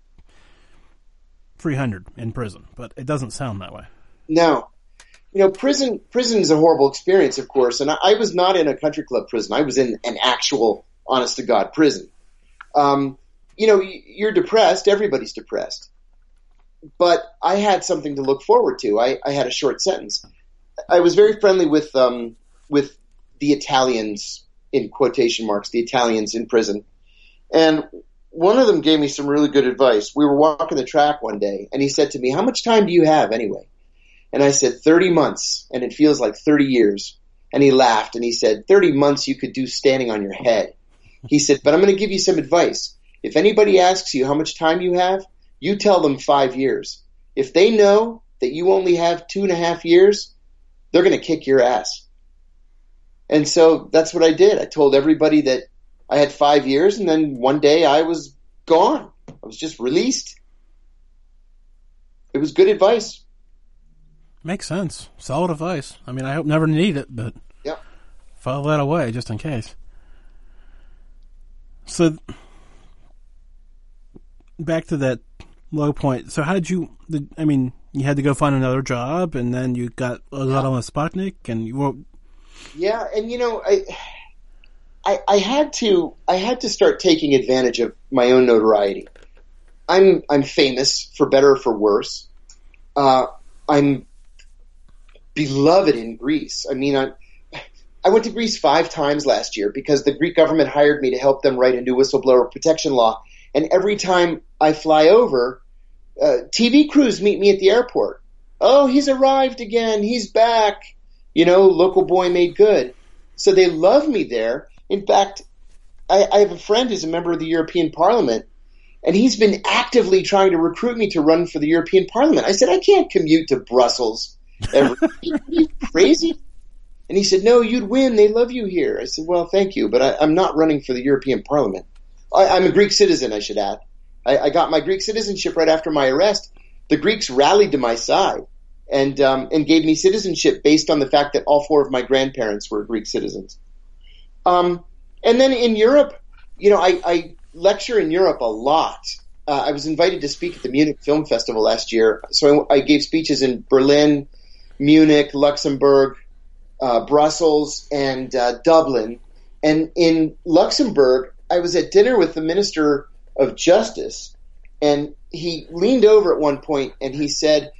300 in prison, but it doesn't sound that way. No. Prison is a horrible experience, of course, and I was not in a country club prison. I was in an actual, honest-to-God prison. You're depressed. Everybody's depressed. But I had something to look forward to. I had a short sentence. I was very friendly with the Italians, in quotation marks, the Italians in prison. And one of them gave me some really good advice. We were walking the track one day, and he said to me, "How much time do you have anyway?" And I said, 30 months, and it feels like 30 years. And he laughed, and he said, 30 months you could do standing on your head. He said, but I'm going to give you some advice. If anybody asks you how much time you have, you tell them 5 years. If they know that you only have 2.5 years, they're going to kick your ass. And so that's what I did. I told everybody that I had 5 years, and then one day I was gone. I was just released. It was good advice. Makes sense. Solid advice. I mean, I hope never need it, but yep. File that away just in case. So, back to that low point. So how did you had to go find another job, and then you got on a Sputnik, and you were... Yeah, and I had to start taking advantage of my own notoriety. I'm famous, for better or for worse. I'm beloved in Greece. I mean, I went to Greece 5 times last year because the Greek government hired me to help them write a new whistleblower protection law. And every time I fly over, TV crews meet me at the airport. Oh, he's arrived again. He's back. Local boy made good. So they love me there. In fact, I have a friend who's a member of the European Parliament, and he's been actively trying to recruit me to run for the European Parliament. I said, I can't commute to Brussels. Are you crazy? And he said, no, you'd win. They love you here. I said, well, thank you, but I'm not running for the European Parliament. I'm a Greek citizen, I should add. I got my Greek citizenship right after my arrest. The Greeks rallied to my side and gave me citizenship based on the fact that all 4 of my grandparents were Greek citizens. And then in Europe, I lecture in Europe a lot. I was invited to speak at the Munich Film Festival last year. So I gave speeches in Berlin, Munich, Luxembourg, Brussels, and Dublin. And in Luxembourg, I was at dinner with the Minister of Justice, and he leaned over at one point and he said,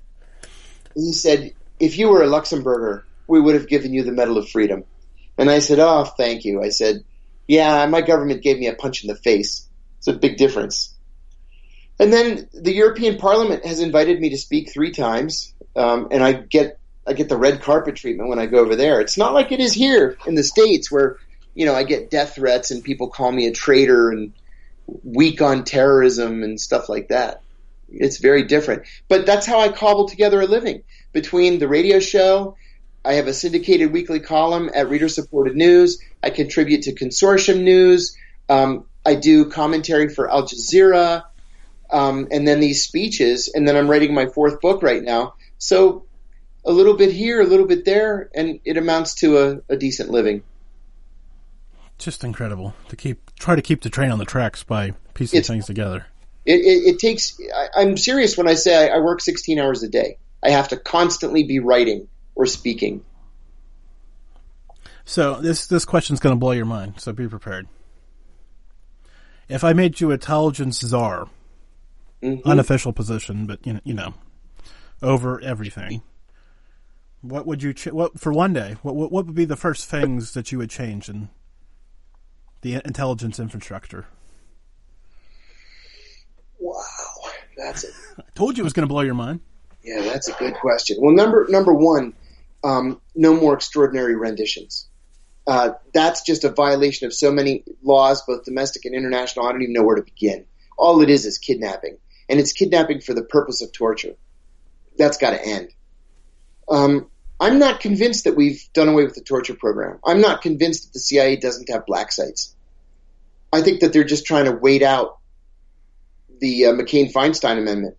if you were a Luxembourger, we would have given you the Medal of Freedom. And I said, oh, thank you. I said, yeah, my government gave me a punch in the face. It's a big difference. And then the European Parliament has invited me to speak 3 times, and I get the red carpet treatment when I go over there. It's not like it is here in the States where, I get death threats and people call me a traitor and weak on terrorism and stuff like that. It's very different. But that's how I cobbled together a living between the radio show, I have a syndicated weekly column at Reader Supported News. I contribute to Consortium News. I do commentary for Al Jazeera, and then these speeches, and then I'm writing my 4th book right now. So a little bit here, a little bit there, and it amounts to a decent living. Just incredible to try to keep the train on the tracks by piecing things together. It takes. I'm serious when I say I work 16 hours a day. I have to constantly be writing or speaking. So this question's going to blow your mind. So be prepared. If I made you intelligence czar, unofficial position, but you know, over everything, what would you? What for one day? What would be the first things that you would change in the intelligence infrastructure? Wow, that's it. I told you it was going to blow your mind. Yeah, that's a good question. Well, number one, no more extraordinary renditions. That's just a violation of so many laws, both domestic and international. I don't even know where to begin. All it is kidnapping, and it's kidnapping for the purpose of torture. That's got to end. I'm not convinced that we've done away with the torture program. I'm not convinced that the CIA doesn't have black sites. I think that they're just trying to wait out the McCain-Feinstein amendment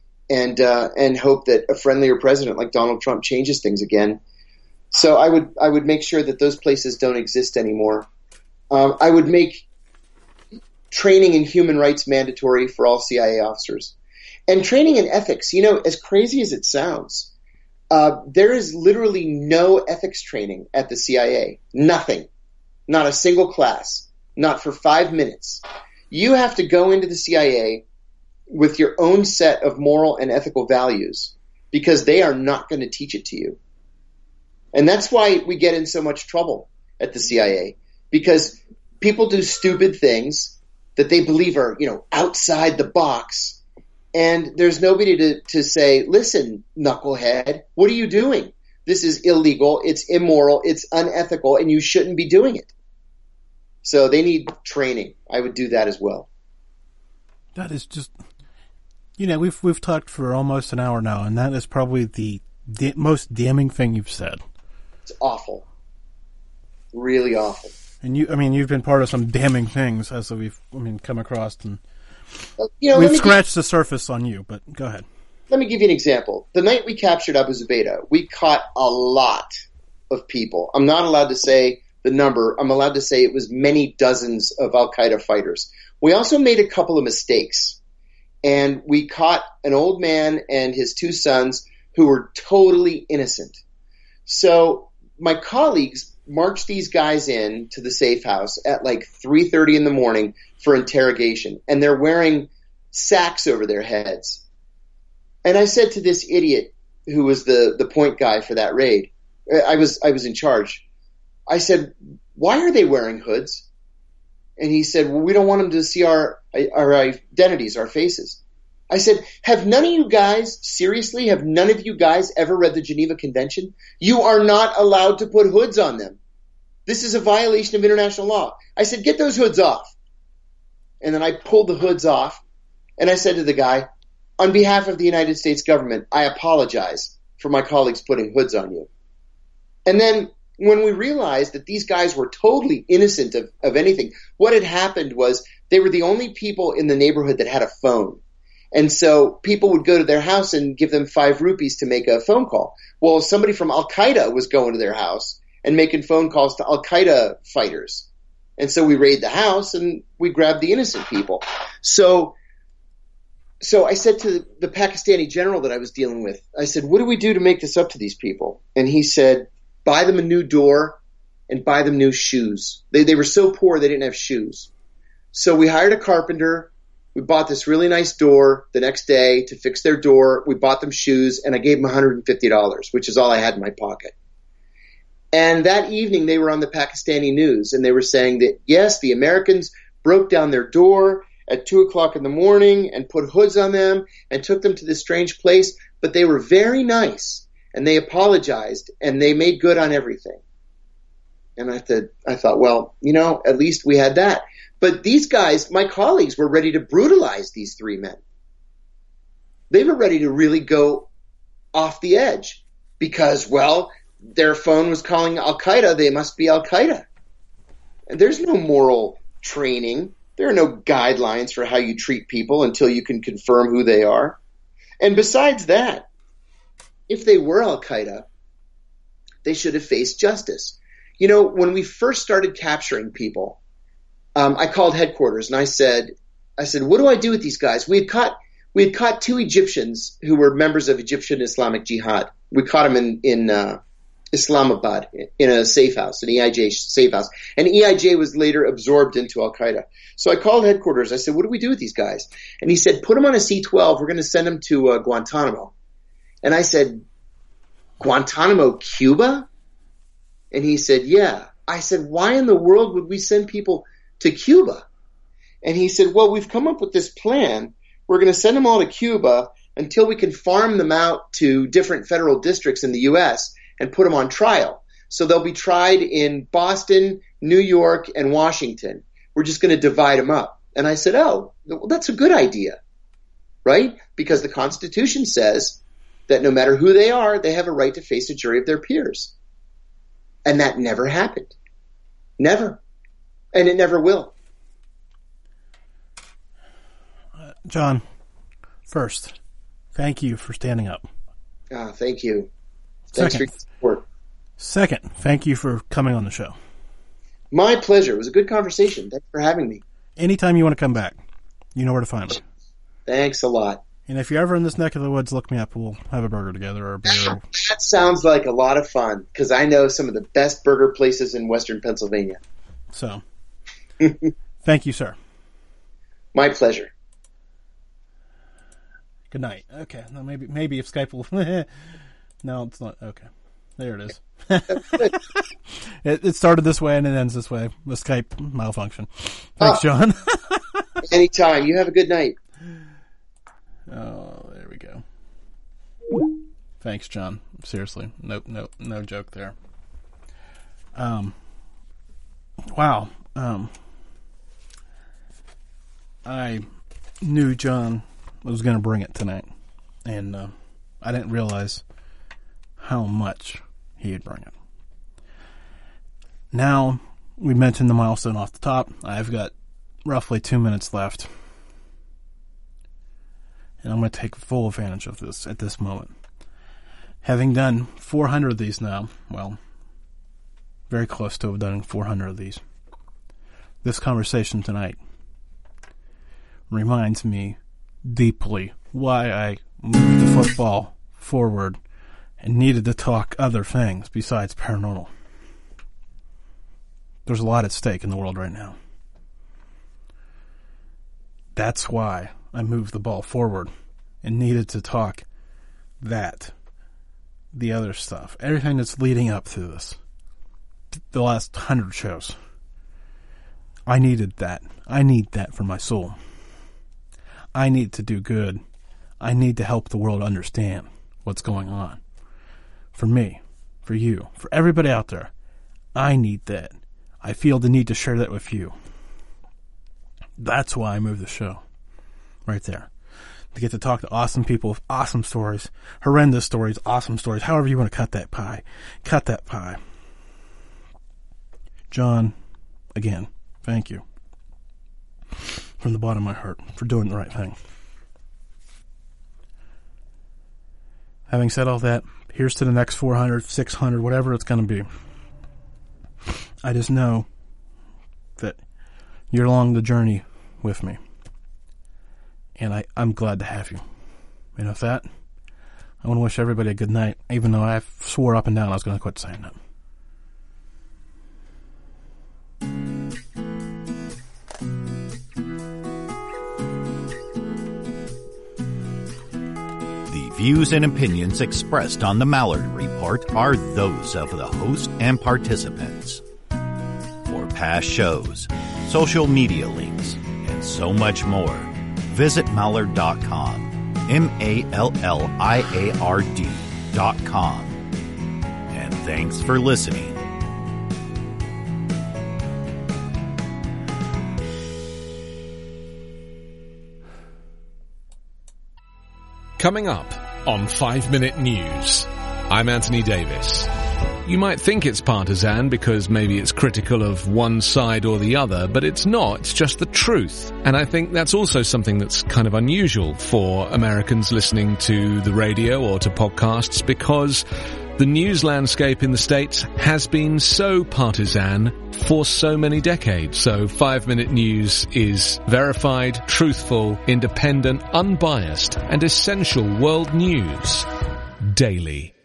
and hope that a friendlier president like Donald Trump changes things again. So I would make sure that those places don't exist anymore. I would make training in human rights mandatory for all CIA officers. And training in ethics, you know, as crazy as it sounds, there is literally no ethics training at the CIA. Nothing. Not a single class. Not for 5 minutes. You have to go into the CIA with your own set of moral and ethical values because they are not going to teach it to you. And that's why we get in so much trouble at the CIA, because people do stupid things that they believe are, you know, outside the box. And there's nobody to say, listen, knucklehead, what are you doing? This is illegal. It's immoral. It's unethical, and you shouldn't be doing it. So they need training. I would do that as well. That is just, you know, we've talked for almost an hour now, and that is probably the most damning thing you've said. It's awful. Really awful. And you've been part of some damning things as we've, come across, and we've scratched the surface on you, but go ahead. Let me give you an example. The night we captured Abu Zubaydah, we caught a lot of people. I'm not allowed to say the number. I'm allowed to say it was many dozens of Al-Qaeda fighters. We also made a couple of mistakes, and we caught an old man and his 2 sons who were totally innocent. So my colleagues marched these guys in to the safe house at like 3:30 in the morning for interrogation, and they're wearing sacks over their heads. And I said to this idiot who was the point guy for that raid, I was in charge. I said, why are they wearing hoods? And he said, well, we don't want them to see our identities, our faces. I said, have none of you guys ever read the Geneva Convention? You are not allowed to put hoods on them. This is a violation of international law. I said, get those hoods off. And then I pulled the hoods off, and I said to the guy, on behalf of the United States government, I apologize for my colleagues putting hoods on you. And then when we realized that these guys were totally innocent of anything, what had happened was they were the only people in the neighborhood that had a phone. And so people would go to their house and give them 5 rupees to make a phone call. Well, somebody from Al-Qaeda was going to their house and making phone calls to Al-Qaeda fighters. And so we raided the house and we grabbed the innocent people. So I said to the Pakistani general that I was dealing with, I said, what do we do to make this up to these people? And he said, buy them a new door and buy them new shoes. They were so poor they didn't have shoes. So we hired a carpenter. We bought this really nice door the next day to fix their door. We bought them shoes, and I gave them $150, which is all I had in my pocket. And that evening they were on the Pakistani news, and they were saying that, yes, the Americans broke down their door at 2 o'clock in the morning and put hoods on them and took them to this strange place, but they were very nice, and they apologized, and they made good on everything. And I thought, well, at least we had that. But these guys, my colleagues, were ready to brutalize these 3 men. They were ready to really go off the edge because, well, their phone was calling Al-Qaeda, they must be Al-Qaeda. And there's no moral training. There are no guidelines for how you treat people until you can confirm who they are. And besides that, if they were Al-Qaeda, they should have faced justice. You know, when we first started capturing people, I called headquarters and I said, what do I do with these guys? We had caught 2 Egyptians who were members of Egyptian Islamic Jihad. We caught them in Islamabad in a safe house, an EIJ safe house. And EIJ was later absorbed into Al-Qaeda. So I called headquarters. I said, what do we do with these guys? And he said, put them on a C-12. We're going to send them to Guantanamo. And I said, Guantanamo, Cuba? And he said, yeah. I said, why in the world would we send people to Cuba? And he said, well, we've come up with this plan. We're going to send them all to Cuba until we can farm them out to different federal districts in the U.S. and put them on trial. So they'll be tried in Boston, New York, and Washington. We're just going to divide them up. And I said, oh, well, that's a good idea, right? Because the Constitution says that no matter who they are, they have a right to face a jury of their peers. And that never happened. Never. And it never will. John, first, thank you for standing up. Thank you. Thanks for your support. Second, thank you for coming on the show. My pleasure. It was a good conversation. Thanks for having me. Anytime you want to come back, you know where to find me. Thanks a lot. And if you're ever in this neck of the woods, look me up. We'll have a burger together or a beer. That sounds like a lot of fun because I know some of the best burger places in Western Pennsylvania. So, thank you, sir. My pleasure. Good night. Okay. Now maybe if Skype will... No, it's not. Okay. There it is. It started this way and it ends this way. The Skype malfunction. Thanks, John. Anytime. You have a good night. Oh, there we go. Thanks, John. Seriously. No joke there. Wow. I knew John was going to bring it tonight, and I didn't realize how much he'd bring it. Now, we mentioned the milestone off the top. I've got roughly 2 minutes left, and I'm going to take full advantage of this at this moment. Having done 400 of these now, well, very close to have done 400 of these, this conversation tonight reminds me deeply why I moved the football forward and needed to talk other things besides paranormal. There's a lot at stake in the world right now. That's why I moved the ball forward and needed to talk the other stuff, everything that's leading up to this, the last 100 shows. I needed that. I need that for my soul. I need to do good. I need to help the world understand what's going on. For me, for you, for everybody out there, I need that. I feel the need to share that with you. That's why I moved the show. Right there. To get to talk to awesome people with awesome stories, horrendous stories, awesome stories, however you want to cut that pie. Cut that pie. John, again, thank you. From the bottom of my heart for doing the right thing. Having said all that, here's to the next 400, 600, whatever it's going to be. I just know that you're along the journey with me. And I'm glad to have you. And with that, I want to wish everybody a good night, even though I swore up and down I was going to quit saying that. The views and opinions expressed on the Mallory Report are those of the host and participants. For past shows, social media links, and so much more, visit Mallard.com, MALLIARD.com. And thanks for listening. Coming up on 5 Minute News, I'm Anthony Davis. you might think it's partisan because maybe it's critical of one side or the other, but it's not. It's just the truth. And I think that's also something that's kind of unusual for Americans listening to the radio or to podcasts, because the news landscape in the States has been so partisan for so many decades. So 5 Minute News is verified, truthful, independent, unbiased, and essential world news daily.